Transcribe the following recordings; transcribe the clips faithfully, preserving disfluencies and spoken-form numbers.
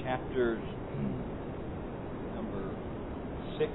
chapters number six,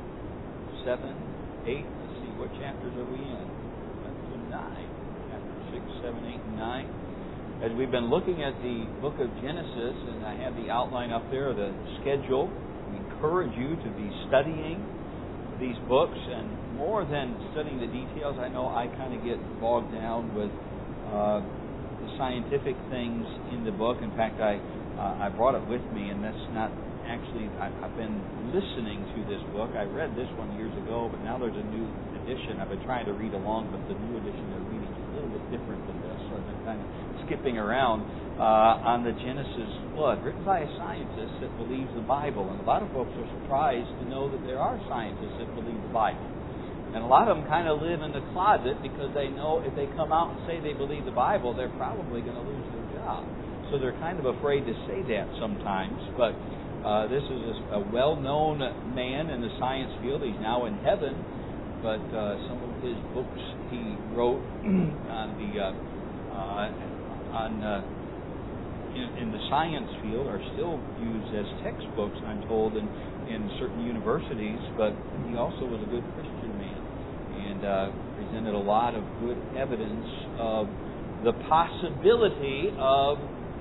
seven, eight. Let's see, what chapters are we in? Up to nine. Chapter six, seven, eight, and nine. As we've been looking at the book of Genesis, and I have the outline up there, the schedule, we encourage you to be studying these books, and more than studying the details, I know I kind of get bogged down with uh, the scientific things in the book. In fact, I uh, I brought it with me, and that's not actually, I, I've been listening to this book. I read this one years ago, but now there's a new edition. I've been trying to read along, but the new edition they're reading is a little bit different than this, so I've been kind of skipping around uh, on the Genesis flood, written by a scientist that believes the Bible. And a lot of folks are surprised to know that there are scientists that believe the Bible. And a lot of them kind of live in the closet because they know if they come out and say they believe the Bible, they're probably going to lose their job. So they're kind of afraid to say that sometimes. But uh, this is a, a well-known man in the science field. He's now in heaven. But uh, some of his books he wrote on the uh, uh, on uh, in, in the science field are still used as textbooks, I'm told, in, in certain universities. But he also was a good Christian man and uh, presented a lot of good evidence of the possibility of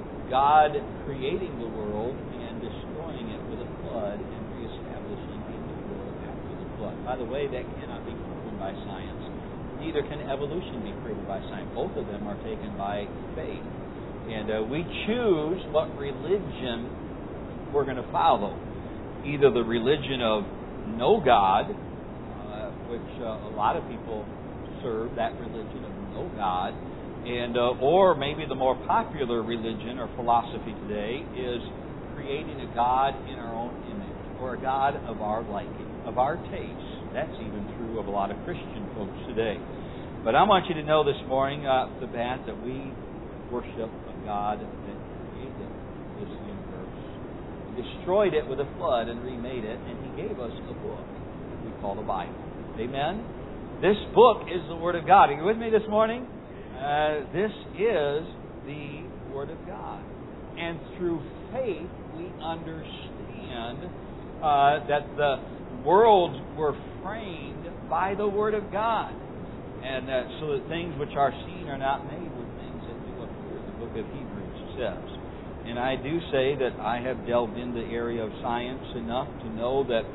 God creating the world and destroying it with a flood and reestablishing a new world after the flood. By the way, that cannot be proven by science. Neither can evolution be proven by science. Both of them are taken by faith. And uh, we choose what religion we're going to follow. Either the religion of no God, uh, which uh, a lot of people serve, that religion of no God, and uh, or maybe the more popular religion or philosophy today is creating a God in our own image, or a God of our liking, of our taste. That's even true of a lot of Christian folks today. But I want you to know this morning uh, off the bat that we worship a God that created this universe. He destroyed it with a flood and remade it, and He gave us a book that we call the Bible. Amen? This book is the Word of God. Are you with me this morning? Uh, this is the Word of God. And through faith, we understand uh, that the worlds were framed by the Word of God. And uh, so that things which are seen are not made with things that do appear, the book of Hebrews says. And I do say that I have delved into the area of science enough to know that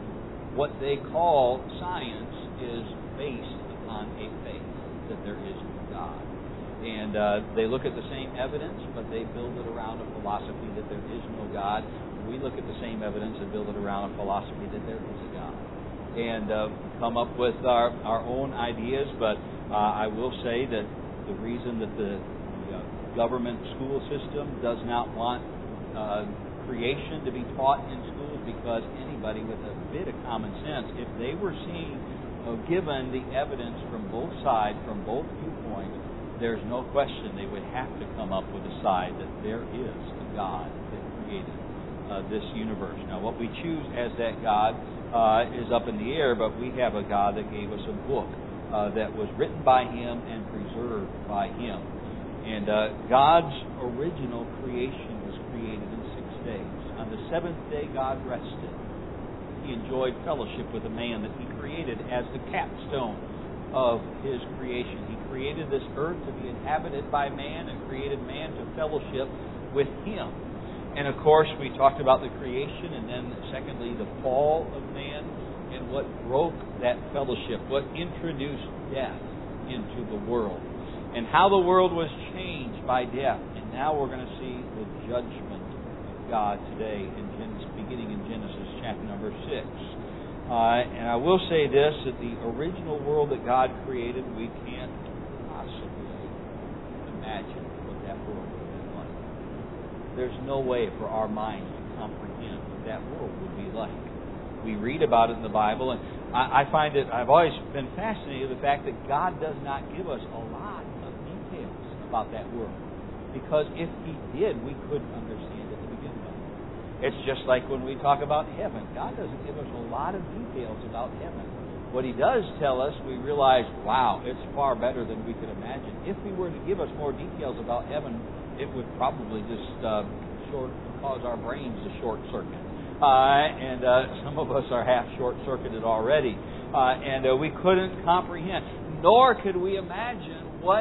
what they call science is based upon a faith that there is no God. And uh, they look at the same evidence, but they build it around a philosophy that there is no God. We look at the same evidence and build it around a philosophy that there is a God. And uh, come up with our, our own ideas, but uh, I will say that the reason that the, the uh, government school system does not want uh, creation to be taught in schools, because anybody with a bit of common sense, if they were seeing, uh, given the evidence from both sides, from both viewpoints, there's no question they would have to come up with a side that there is a God that created uh, this universe. Now, what we choose as that God Uh, is up in the air, but we have a God that gave us a book uh, that was written by Him and preserved by Him. And uh, God's original creation was created in six days. On the seventh day, God rested. He enjoyed fellowship with the man that He created as the capstone of His creation. He created this earth to be inhabited by man and created man to fellowship with Him. And of course, we talked about the creation, and then secondly, the fall of man, and what broke that fellowship, what introduced death into the world, and how the world was changed by death. And now we're going to see the judgment of God today, in Genesis, beginning in Genesis chapter number six. Uh, and I will say this, that the original world that God created, we can't possibly imagine what that world would be like. There's no way for our minds to comprehend what that world would be like. We read about it in the Bible, and I, I find it, I've always been fascinated with the fact that God does not give us a lot of details about that world. Because if He did, we couldn't understand it to begin with. It's just like when we talk about heaven. God doesn't give us a lot of details about heaven. What He does tell us, we realize, wow, it's far better than we could imagine. If He were to give us more details about heaven, it would probably just uh, short, cause our brains to short circuit. Uh, and uh, some of us are half short-circuited already. Uh, and uh, we couldn't comprehend, nor could we imagine what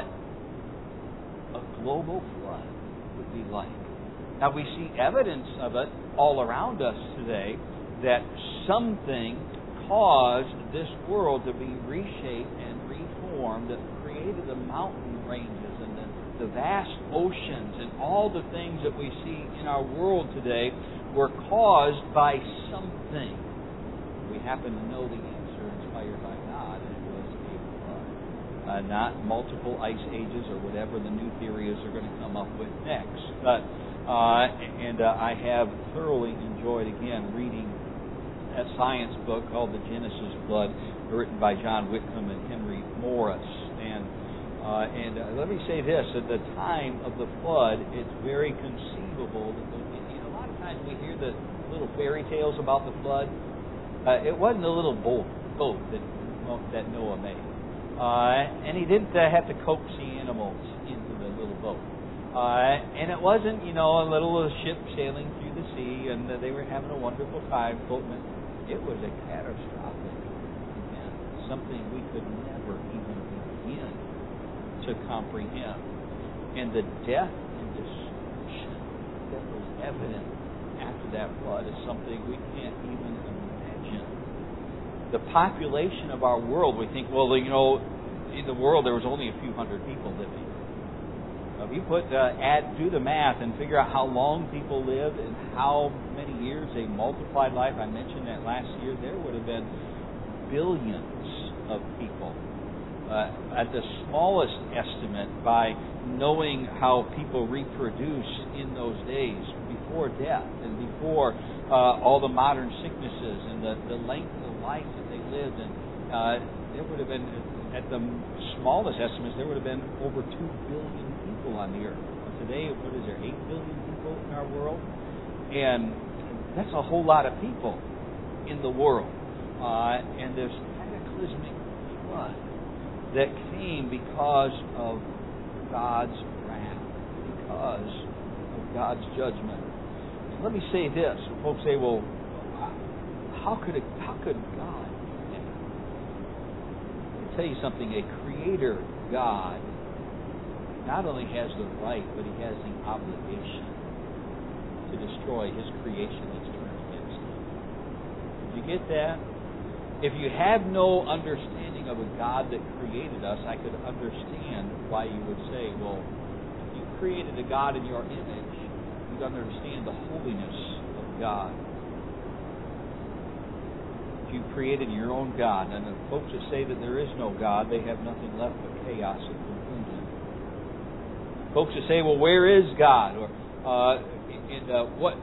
a global flood would be like. Now, we see evidence of it all around us today, that something caused this world to be reshaped and reformed, that created the mountain ranges and the, the vast oceans, and all the things that we see in our world today were caused by something. We happen to know the answer inspired by God, and it was a flood. Uh, not multiple ice ages or whatever the new theories are going to come up with next. But uh, and uh, I have thoroughly enjoyed, again, reading a science book called The Genesis Flood, written by John Whitcomb and Henry Morris. And uh, and uh, let me say this: at the time of the flood, it's very conceivable that the we hear the little fairy tales about the flood. Uh, it wasn't a little boat, boat that that Noah made, uh, and he didn't uh, have to coax the animals into the little boat. Uh, and it wasn't, you know, a little ship sailing through the sea, and uh, they were having a wonderful time floating. It was a catastrophic event, something we could never even begin to comprehend, and the death and destruction that was evident after that flood is something we can't even imagine. The population of our world, we think, well, you know, in the world there was only a few hundred people living. If you put uh, add do the math and figure out how long people lived and how many years they multiplied life, I mentioned that last year, there would have been billions of people. Uh, at the smallest estimate, by knowing how people reproduce in those days before death and before uh, all the modern sicknesses and the, the length of life that they lived, and uh, there would have been, at the smallest estimates, there would have been over two billion people on the earth. Today, what is there, eight billion people in our world? And that's a whole lot of people in the world. Uh, and this cataclysmic flood that came because of God's wrath, because of God's judgment. And let me say this: when folks say, "Well, how could it, how could God do that?" I'll tell you something: a Creator God not only has the right, but He has the obligation to destroy His creation that's turned against Him. Did you get that? If you had no understanding of a God that created us, I could understand why you would say, well, if you created a God in your image, you'd understand the holiness of God. If you created your own God, and the folks that say that there is no God, they have nothing left but chaos and confusion. Folks that say, well, where is God? Or uh, and uh, what,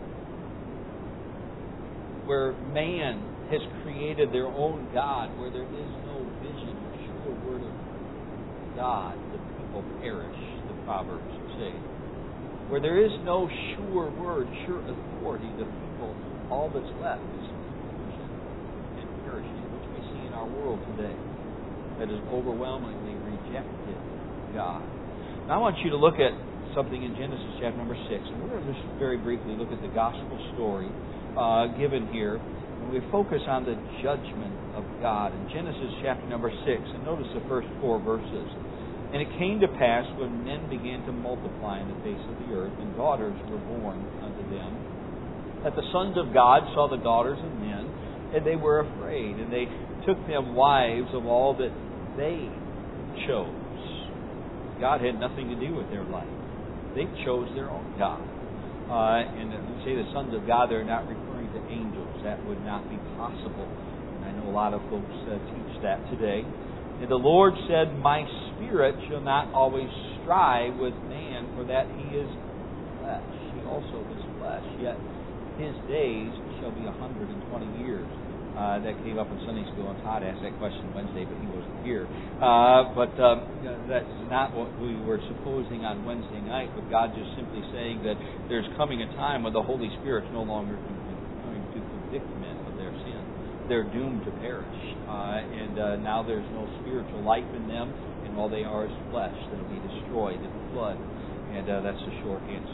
where man has created their own God, where there is no vision or sure word of God, the people perish, the Proverbs say. Where there is no sure word, sure authority, the people, all that's left is confusion and perishing, which we see in our world today, that has overwhelmingly rejected God. Now I want you to look at something in Genesis chapter number six, and we're going to just very briefly look at the gospel story uh, given here. We focus on the judgment of God in Genesis chapter number six, and notice the first four verses. And it came to pass when men began to multiply in the face of the earth, and daughters were born unto them, that the sons of God saw the daughters of men, and they were afraid, and they took them wives of all that they chose. God had nothing to do with their life. They chose their own God. Uh, and when we say the sons of God, they're not referring to angels. That would not be possible. And I know a lot of folks uh, teach that today. And the Lord said, my spirit shall not always strive with man, for that he is flesh. He also is flesh, yet his days shall be a hundred and twenty years. Uh, that came up in Sunday school, and Todd asked that question Wednesday, but he wasn't here. Uh, but um, that's not what we were supposing on Wednesday night, but God just simply saying that there's coming a time when the Holy Spirit's no longer going to convict men of their sin. They're doomed to perish. Uh, and uh, now there's no spiritual life in them, and all they are is flesh that will be destroyed in the flood. And uh, that's the short answer.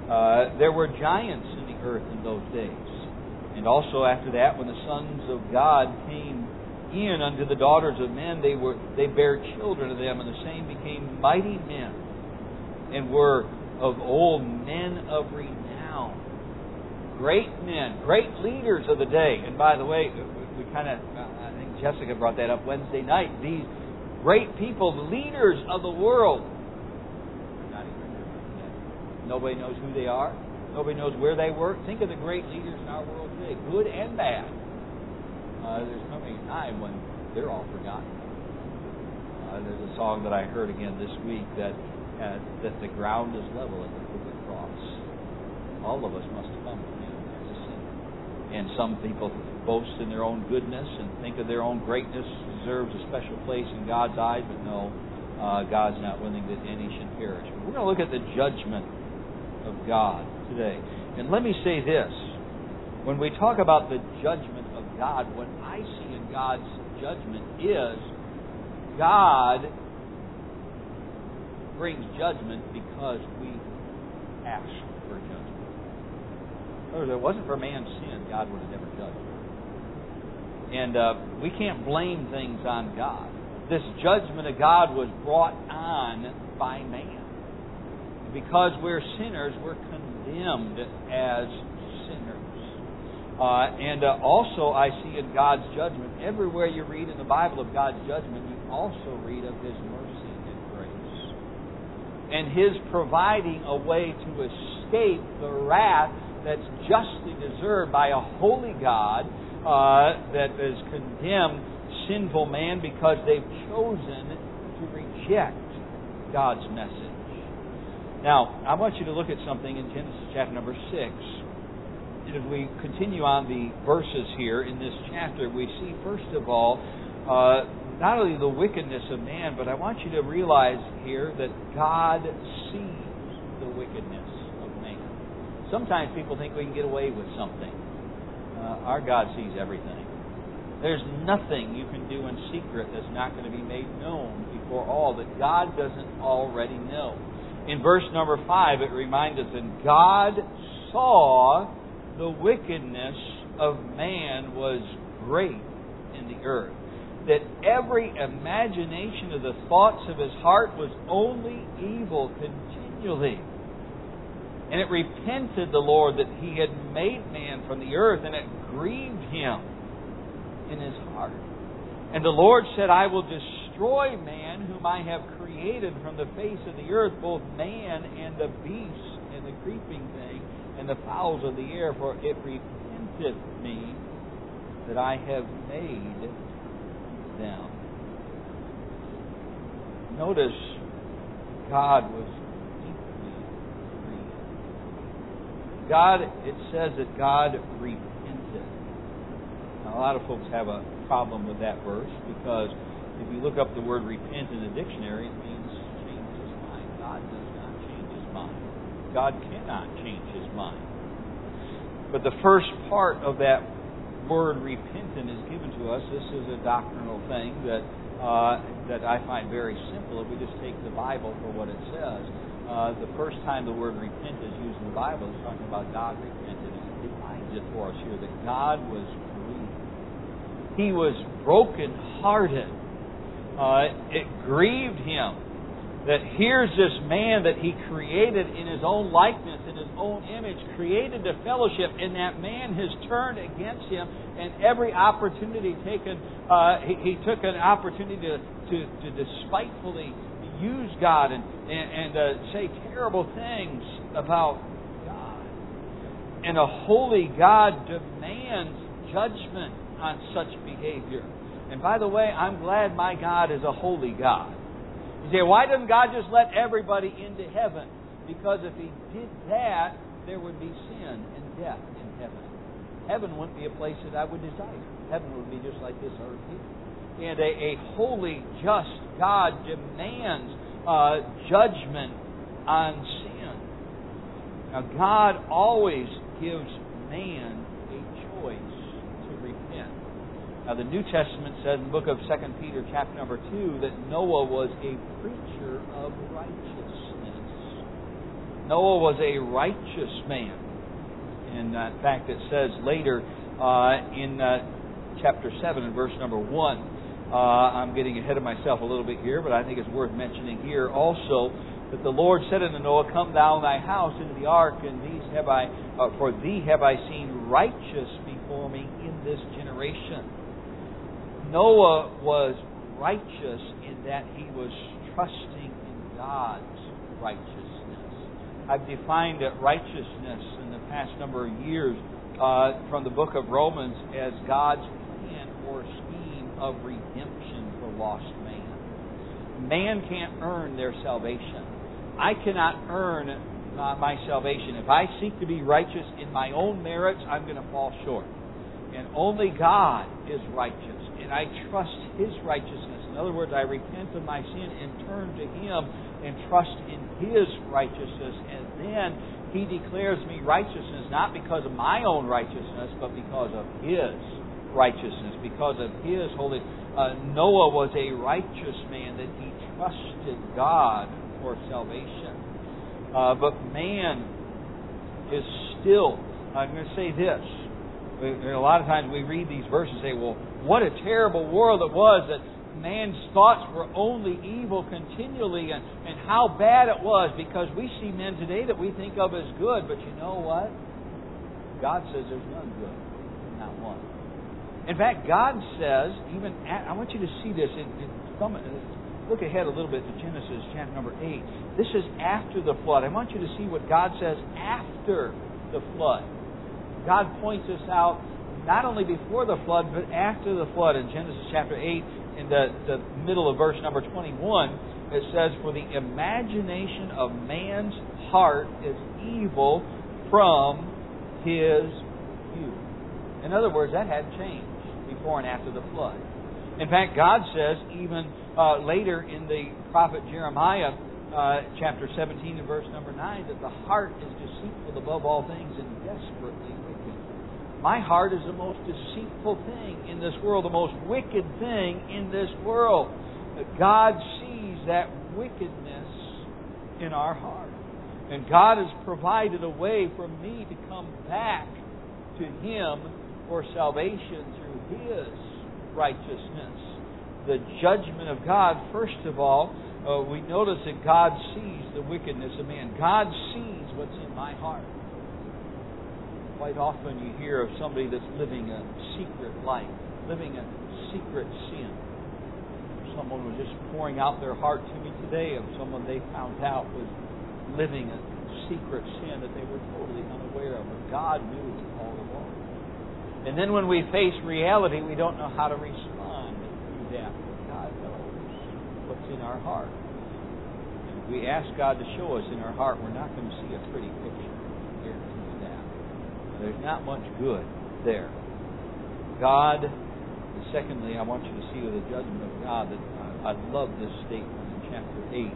Uh, there were giants in the earth in those days. And also after that, when the sons of God came in unto the daughters of men, they were they bare children of them, and the same became mighty men, and were of old men of renown. Great men, great leaders of the day. And by the way, we kind of, I think Jessica brought that up Wednesday night. These great people, leaders of the world, not even remembering that. Nobody knows who they are. Nobody knows where they work. Think of the great leaders in our world today, good and bad. Uh, there's coming a time when they're all forgotten. Uh, there's a song that I heard again this week that uh, that the ground is level at the foot of the cross. All of us must come to Him as a sinner. And some people boast in their own goodness and think of their own greatness deserves a special place in God's eyes, but no, uh, God's not willing that any should perish. We're going to look at the judgment of God today. And let me say this. When we talk about the judgment of God, what I see in God's judgment is God brings judgment because we ask for judgment. If it wasn't for man's sin, God would have never judged. And uh, we can't blame things on God. This judgment of God was brought on by man. Because we're sinners, we're condemned as sinners. Uh, and uh, also I see in God's judgment, everywhere you read in the Bible of God's judgment, you also read of His mercy and grace. And His providing a way to escape the wrath that's justly deserved by a holy God uh, that has condemned sinful man because they've chosen to reject God's message. Now, I want you to look at something in Genesis chapter number six. And as we continue on the verses here in this chapter, we see, first of all, uh, not only the wickedness of man, but I want you to realize here that God sees the wickedness of man. Sometimes people think we can get away with something. Uh, our God sees everything. There's nothing you can do in secret that's not going to be made known before all that God doesn't already know. In verse number five, it reminds us that God saw the wickedness of man was great in the earth, that every imagination of the thoughts of his heart was only evil continually. And it repented the Lord that He had made man from the earth, and it grieved Him in His heart. And the Lord said, I will destroy man whom I have created from the face of the earth, both man and the beast and the creeping thing and the fowls of the air, for it repenteth me that I have made them. Notice God was deeply grieved. God, it says that God repented. Now, a lot of folks have a problem with that verse because if you look up the word repent in the dictionary, it means change his mind. God does not change His mind. God cannot change His mind. But the first part of that word repentant is given to us. This is a doctrinal thing that uh, that I find very simple if we just take the Bible for what it says. Uh, the first time the word repent is used in the Bible, it's talking about God repented. It defines it for us here that God was grieved. He was brokenhearted. Uh, it grieved Him that here's this man that He created in His own likeness, in His own image, created to fellowship, and that man has turned against Him, and every opportunity taken, uh, he, he took an opportunity to, to, to despitefully use God and, and, and uh, say terrible things about God. And a holy God demands judgment on such behavior. And by the way, I'm glad my God is a holy God. You say, why doesn't God just let everybody into heaven? Because if He did that, there would be sin and death in heaven. Heaven wouldn't be a place that I would desire. Heaven would be just like this earth here. And a, a holy, just God demands uh, judgment on sin. Now, God always gives man a choice to repent. Now, the New Testament says in the book of Second Peter chapter number two that Noah was a preacher of righteousness. Noah was a righteous man. And uh, in fact, it says later uh, in uh, chapter seven and verse number one, uh, I'm getting ahead of myself a little bit here, but I think it's worth mentioning here also that the Lord said unto Noah, Come thou and thy house into the ark, and these have I, uh, for thee have I seen righteous before me in this generation. Noah was righteous in that he was trusting in God's righteousness. I've defined righteousness in the past number of years uh, from the book of Romans as God's plan or scheme of redemption for lost man. Man can't earn their salvation. I cannot earn uh, my salvation. If I seek to be righteous in my own merits, I'm going to fall short. And only God is righteous. And I trust His righteousness. In other words, I repent of my sin and turn to Him and trust in His righteousness. And then He declares me righteousness, not because of my own righteousness, but because of His righteousness, because of His holy. Uh, Noah was a righteous man that he trusted God for salvation. Uh, but man is still, I'm going to say this. A lot of times we read these verses and say, well, what a terrible world it was that man's thoughts were only evil continually, and, and how bad it was, because we see men today that we think of as good. But you know what? God says there's none good, not one. In fact, God says, even at, I want you to see this, in, in, from, look ahead a little bit to Genesis chapter number eight. This is after the flood. I want you to see what God says after the flood. God points us out not only before the flood, but after the flood. In Genesis chapter eight, in the, the middle of verse number twenty-one, it says, For the imagination of man's heart is evil from his youth. In other words, that had changed before and after the flood. In fact, God says, even uh, later in the prophet Jeremiah, uh, chapter seventeen and verse number nine, that the heart is deceitful above all things and desperately wicked. My heart is the most deceitful thing in this world, the most wicked thing in this world. God sees that wickedness in our heart. And God has provided a way for me to come back to Him for salvation through His righteousness. The judgment of God, first of all, uh, we notice that God sees the wickedness of man. God sees what's in my heart. Quite often you hear of somebody that's living a secret life, living a secret sin. Someone was just pouring out their heart to me today of someone they found out was living a secret sin that they were totally unaware of, but God knew all along. And then when we face reality, we don't know how to respond to that. But God knows what's in our heart. And if we ask God to show us in our heart, we're not going to see a pretty picture. There's not much good there. God, and secondly, I want you to see with the judgment of God that I, I love this statement in chapter eight.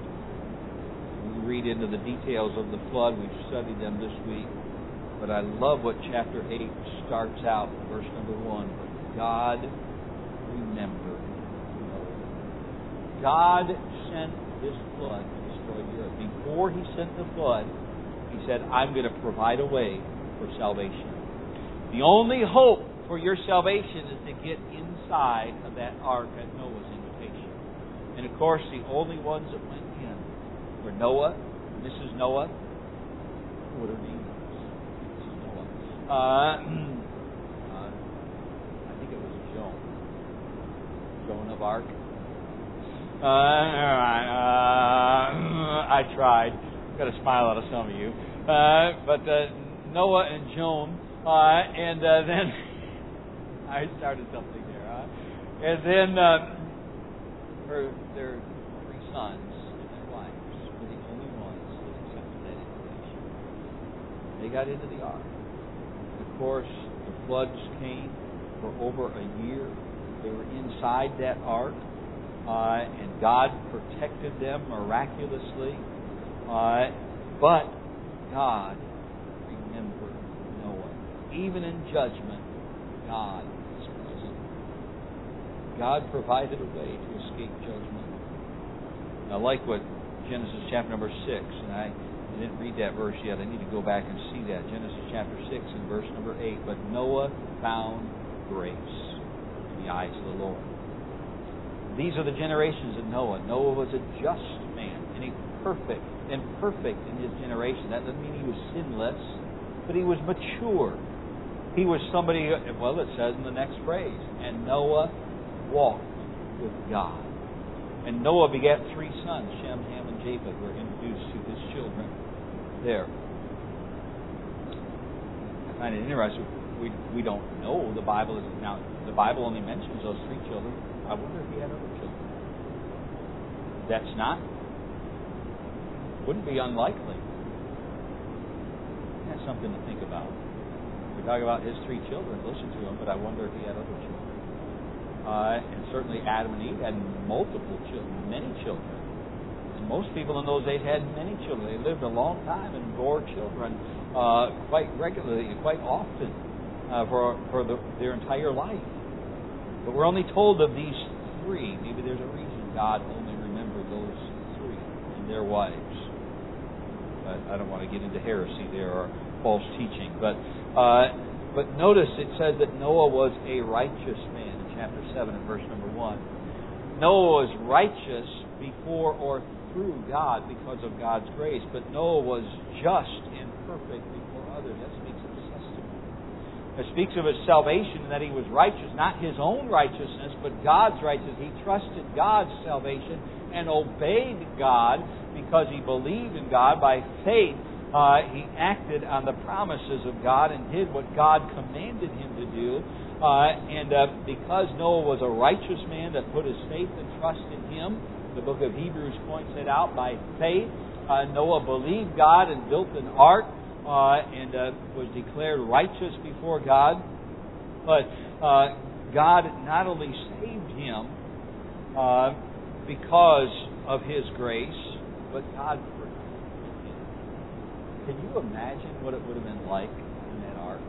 We read into the details of the flood. We've studied them this week. But I love what chapter eight starts out, verse number one. God remembered Noah. God sent this flood to destroy the earth. Before He sent the flood, He said, I'm going to provide a way for salvation. The only hope for your salvation is to get inside of that ark at Noah's invitation. And of course, the only ones that went in were Noah, Missus Noah, what her name was, Missus Noah. Uh, uh, I think it was Joan. Joan of Arc. Uh, uh, I tried. Got a smile out of some of you. Uh, but uh, Noah and Joan, uh, and uh, then I started something there, huh? And then uh, her, their three sons and their wives were the only ones that accepted that invitation. They got into the ark. Of course, the floods came for over a year. They were inside that ark, uh, and God protected them miraculously. Uh, but God remembered Noah. Even in judgment, God is present. God provided a way to escape judgment. I like what Genesis chapter number six, and I I didn't read that verse yet. I need to go back and see that. Genesis chapter six and verse number eight. But Noah found grace in the eyes of the Lord. These are the generations of Noah. Noah was a just man and a perfect and perfect in his generation. That doesn't mean he was sinless, but he was mature. He was somebody, well, it says in the next phrase, and Noah walked with God. And Noah begat three sons, Shem, Ham, and Japheth were introduced to his children there. I find it interesting. We we don't know the Bible is now. The Bible only mentions those three children. I wonder if he had other children. That's not. Wouldn't be unlikely. That's something to think about. We talk about his three children. Listen to him, but I wonder if he had other children. Uh, and certainly Adam and Eve had multiple children, many children. And most people in those days had many children. They lived a long time and bore children uh, quite regularly, quite often uh, for for the, their entire life. But we're only told of these three. Maybe there's a reason God only remembered those three and their wives. But I don't want to get into heresy there or false teaching. But uh, but notice it says that Noah was a righteous man in chapter seven and verse number one. Noah was righteous before or through God because of God's grace. But Noah was just and perfect before others. That speaks of his testimony. It speaks of his salvation and that he was righteous, not his own righteousness, but God's righteousness. He trusted God's salvation and obeyed God because he believed in God. By faith, uh, he acted on the promises of God and did what God commanded him to do. Uh, and uh, because Noah was a righteous man that put his faith and trust in him, the book of Hebrews points it out, by faith, uh, Noah believed God and built an ark. Uh, and uh, was declared righteous before God. But uh, God not only saved him uh, because of His grace, but God protected him. Can you imagine what it would have been like in that ark?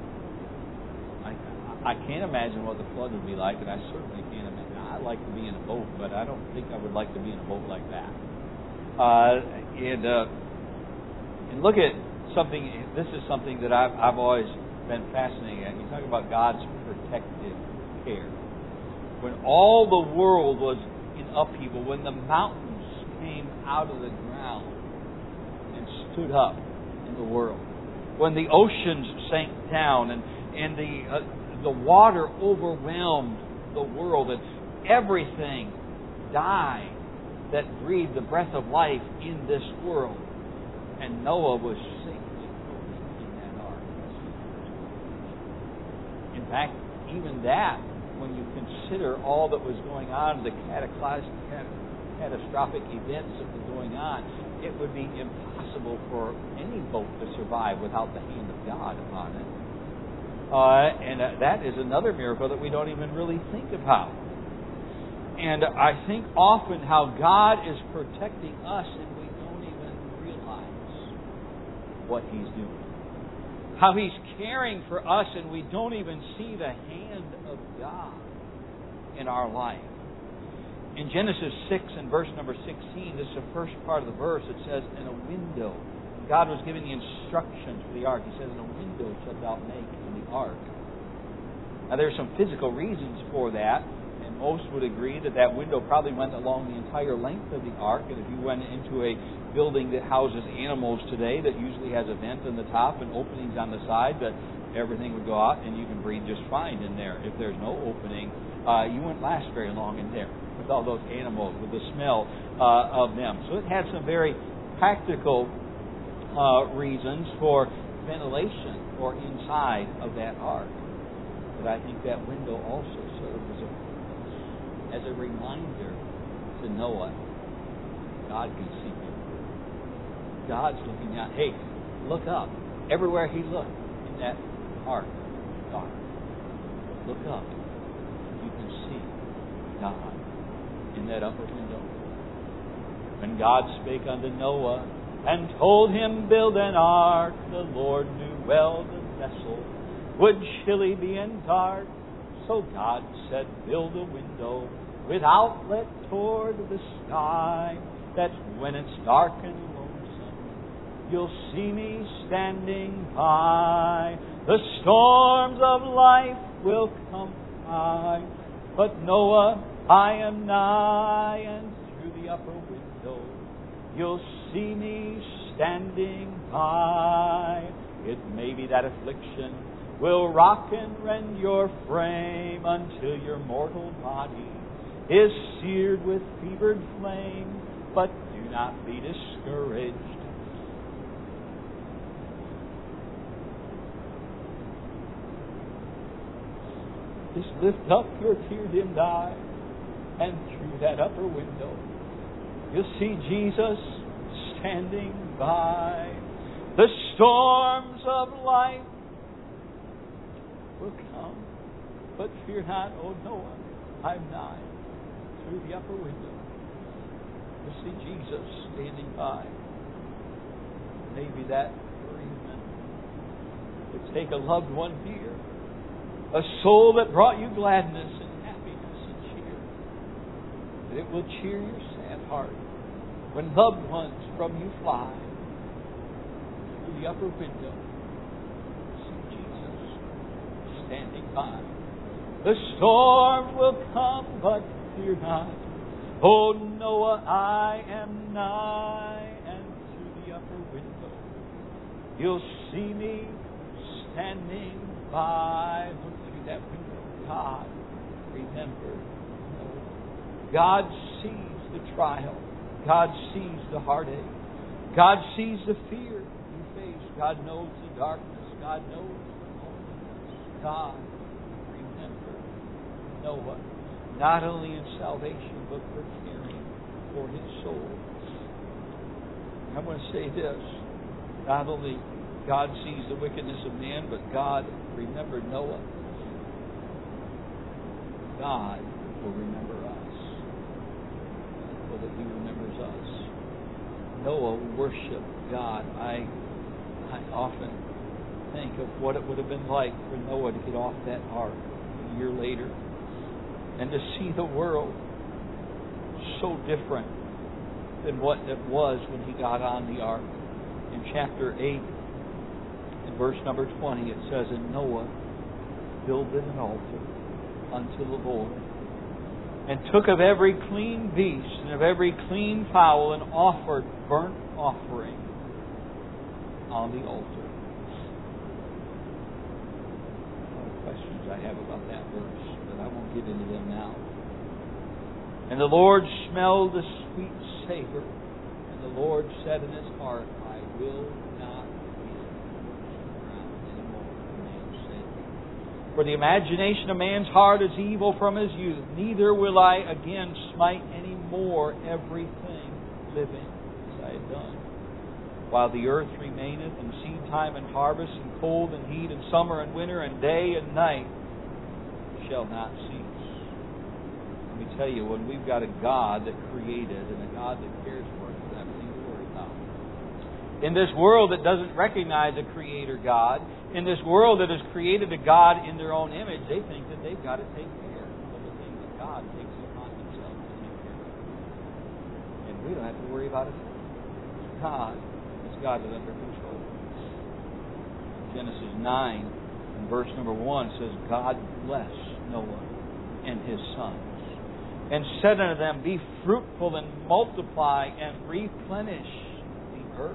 I, I can't imagine what the flood would be like, and I certainly can't imagine. I'd like to be in a boat, but I don't think I would like to be in a boat like that. Uh, and uh, and look at something. This is something that I've I've always been fascinated at. You talk about God's protective care. When all the world was in upheaval, when the mountains came out of the ground and stood up in the world, when the oceans sank down and and the uh, the water overwhelmed the world and everything died that breathed the breath of life in this world, and Noah was safely in that ark. In fact, even that, when you consider all that was going on, the catastrophic events that were going on, it would be impossible for any boat to survive without the hand of God upon it. Uh, and uh, that is another miracle that we don't even really think about. And I think often how God is protecting us and we don't even realize what He's doing. How He's caring for us and we don't even see the hand of God in our life. In Genesis six and verse number sixteen, this is the first part of the verse, it says, in a window. God was giving the instructions for the ark. He says, in a window shalt thou make in the ark. Now there are some physical reasons for that. Most would agree that that window probably went along the entire length of the ark. And if you went into a building that houses animals today that usually has a vent on the top and openings on the side, that everything would go out and you can breathe just fine in there. If there's no opening, uh, you wouldn't last very long in there with all those animals, with the smell uh, of them. So it had some very practical uh, reasons for ventilation or inside of that ark. But I think that window also served as a as a reminder to Noah, God can see you. God's looking out. Hey, look up. Everywhere he looked in that ark, dark. Look up. You can see God in that upper window. When God spake unto Noah and told him, build an ark, the Lord knew well the vessel would chilly be and dark. So God said, build a window with outlet toward the sky, that when it's dark and lonesome, you'll see me standing by. The storms of life will come high, but Noah, I am nigh, and through the upper window you'll see me standing by. It may be that affliction will rock and rend your frame until your mortal body is seared with fevered flame. But do not be discouraged. Just lift up your tear-dimmed eye, and through that upper window you'll see Jesus standing by. The storms of life will come, but fear not, O Noah, I'm nigh. Through the upper window you'll see Jesus standing by. Maybe that bereavement would take a loved one dear, a soul that brought you gladness and happiness and cheer. But it will cheer your sad heart when loved ones from you fly. Through the upper window see Jesus standing by. The storm will come, but fear not. O Noah, I am nigh, and through the upper window you'll see me standing by. Look through that window. God, remember Noah. God sees the trial. God sees the heartache. God sees the fear you face. God knows the darkness. God knows the loneliness. God, remember Noah, not only in salvation, but for caring for his soul. I want to say this. Not only God sees the wickedness of man, but God remembered Noah. God will remember us. So that He remembers us. Noah worshiped God. I, I often think of what it would have been like for Noah to get off that ark a year later and to see the world so different than what it was when he got on the ark. In chapter eight, in verse number twenty, it says, And Noah builded an altar unto the Lord, and took of every clean beast and of every clean fowl, and offered burnt offering on the altar. A lot of questions I have about that verse, but I won't get into them now. And the Lord smelled the sweet savor, and the Lord said in his heart, I will not again around anymore for man's sake. For the imagination of man's heart is evil from his youth, neither will I again smite any more everything living as I had done. While the earth remaineth, and seed time and harvest, and cold and heat, and summer and winter, and day and night shall not cease. Let me tell you, when we've got a God that created and a God that cares for us, we don't have anything to worry about. In this world that doesn't recognize a Creator God, in this world that has created a God in their own image, they think that they've got to take care of the things that God takes upon Himself to take care of. And we don't have to worry about it. God has got it under control. Genesis nine, and verse number one says, God blessed Noah and his sons, and said unto them, Be fruitful and multiply and replenish the earth.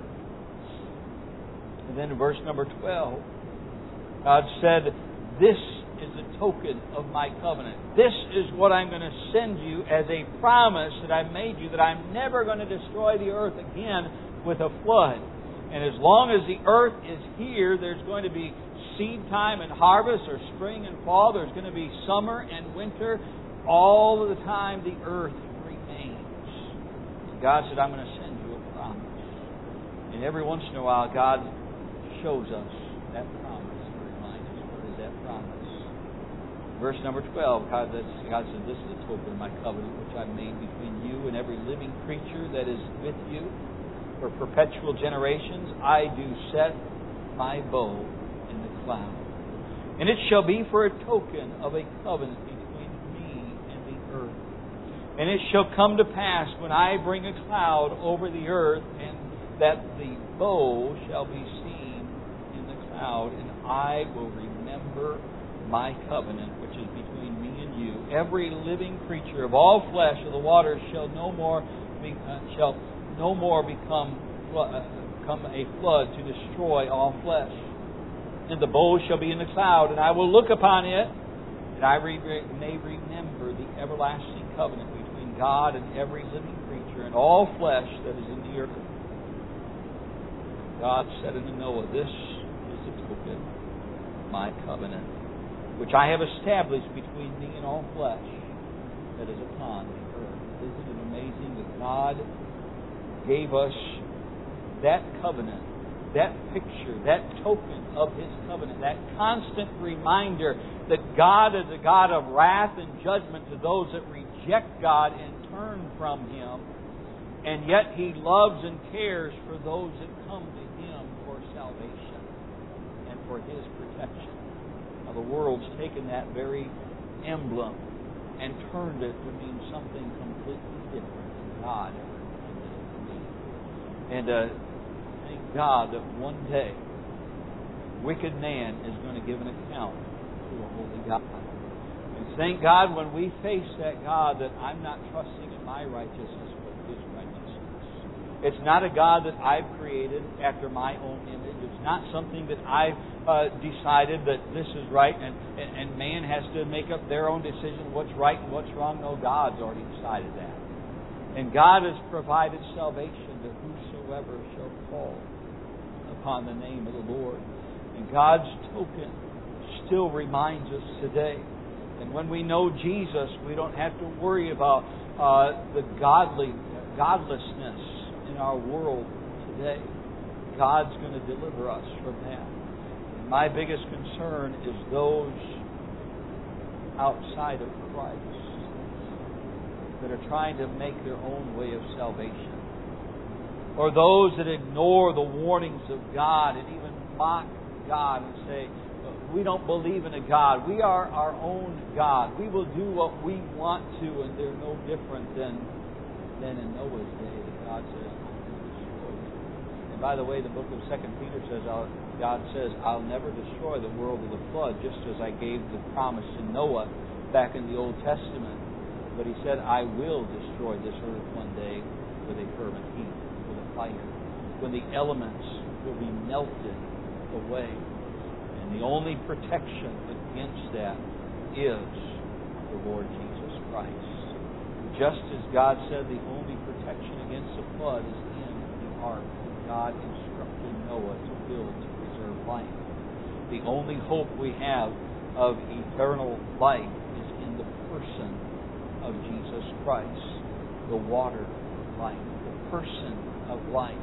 And then in verse number twelve, God said, This is a token of my covenant. This is what I'm going to send you as a promise that I've made you, that I'm never going to destroy the earth again with a flood. And as long as the earth is here, there's going to be seed time and harvest, or spring and fall. There's going to be summer and winter. All of the time the earth remains. And God said, I'm going to send you a promise. And every once in a while, God shows us that promise and reminds us, what is that promise? Verse number twelve, God, God said, This is a token of my covenant which I made between you and every living creature that is with you for perpetual generations. I do set my bow in the cloud. And it shall be for a token of a covenant between me and the earth. And it shall come to pass when I bring a cloud over the earth, and that the bow shall be seen in the cloud, and I will remember my covenant, which is between me and you. Every living creature of all flesh of the waters shall no more be, uh, shall no more become uh, become a flood to destroy all flesh. And the bow shall be in the cloud, and I will look upon it, and I re- may remember the everlasting covenant between God and every living creature and all flesh that is in the earth. God said unto Noah, This is the token of my covenant, which I have established between me and all flesh that is upon the earth. Isn't it amazing that God gave us that covenant, that picture, that token of His covenant, that constant reminder that God is a God of wrath and judgment to those that reject God and turn from Him, and yet He loves and cares for those that come to Him for salvation and for His protection. Now, the world's taken that very emblem and turned it to mean something completely different than God ever intended it to mean. And uh, thank God that one day wicked man is going to give an account to a holy God. And thank God when we face that God that I'm not trusting in my righteousness but His righteousness. It's not a God that I've created after my own image. It's not something that I've uh, decided that this is right and, and, and man has to make up their own decision what's right and what's wrong. No, God's already decided that. And God has provided salvation to whosoever shall call upon the name of the Lord. And God's token still reminds us today. And when we know Jesus, we don't have to worry about uh, the godly godlessness in our world today. God's going to deliver us from that. And my biggest concern is those outside of Christ that are trying to make their own way of salvation, or those that ignore the warnings of God and even mock God and say, we don't believe in a God. We are our own God. We will do what we want to, and they're no different than, than in Noah's day that God says, and by the way, the book of Second Peter says, God says, I'll never destroy the world with a flood, just as I gave the promise to Noah back in the Old Testament. But He said, I will destroy this earth one day with a fervent heat, with a fire, when the elements will be melted away. And the only protection against that is the Lord Jesus Christ. Just as God said the only protection against the flood is in the ark, God instructed Noah to build to preserve life. The only hope we have of eternal life is in the person of Jesus Christ, the water of life, the person of life.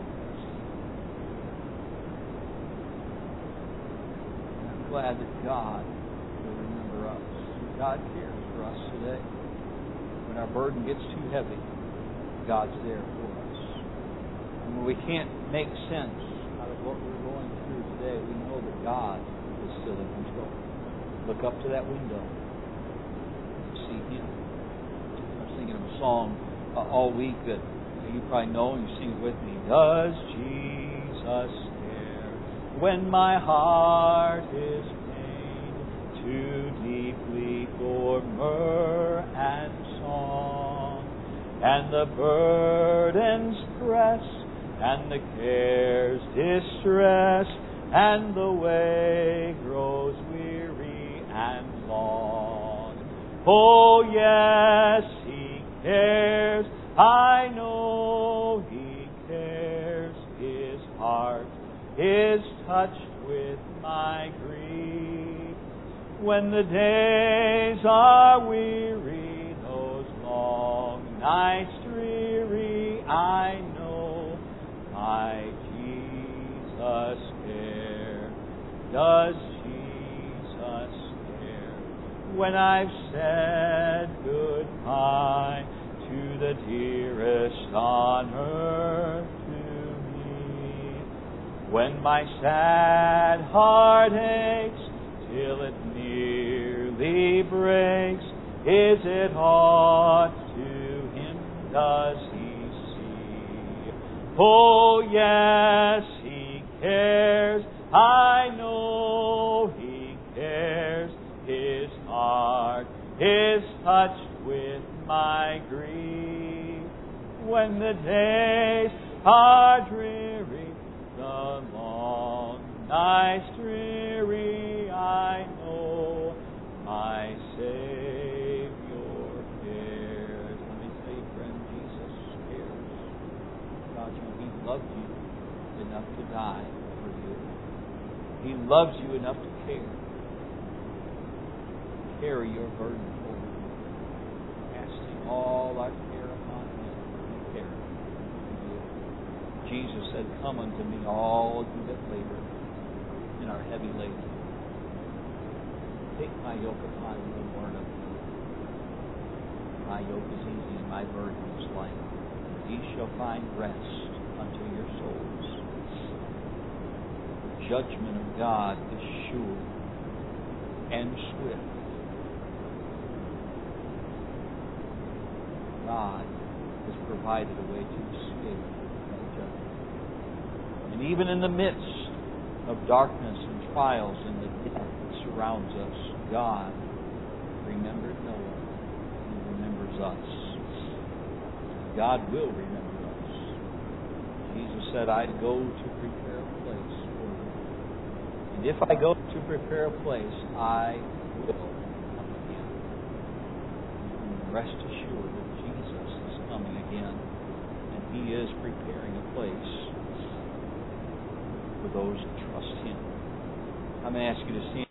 I'm glad that God will remember us. God cares for us today. When our burden gets too heavy, God's there for us. And when we can't make sense out of what we're going through today, we know that God is still in control. Look up to that window and see Him. I was thinking of a song uh, all week that you probably know and you sing it with me. Does Jesus care when my heart is pained too deeply for myrrh and song, and the burdens press, and the cares distress, and the way grows weary and long? Oh yes, He cares, I know He cares. His heart is touched with my grief. When the days are weary, those long nights dreary, I know my Jesus care. Does Jesus care when I've said goodbye to the dearest on earth to me? When my sad heart aches till it nearly breaks, is it aught to Him does He see Oh yes, He cares. I know He cares. His heart is touched with my grief. When the days are dreary, the long nights dreary, I know my Savior cares. Let me say, friend, Jesus cares about you. He loved you enough to die for you. He loves you enough to care. Carry your burden forward. Casting all our care upon Him. He careth for you. Jesus said, "Come unto me, all you that labor and are heavy laden. Take my yoke upon you and learn of me. My yoke is easy and my burden is light. And ye shall find rest unto your souls." The judgment of God is sure and swift. God has provided a way to escape that judgment. And even in the midst of darkness and trials and the death that surrounds us, God remembered Noah and remembers us. God will remember us. Jesus said, "I go to prepare a place for you. And if I go to prepare a place, I will come again." And rest assured that Jesus is coming again, and He is preparing a place for those who trust Him. I'm going to ask you to stand.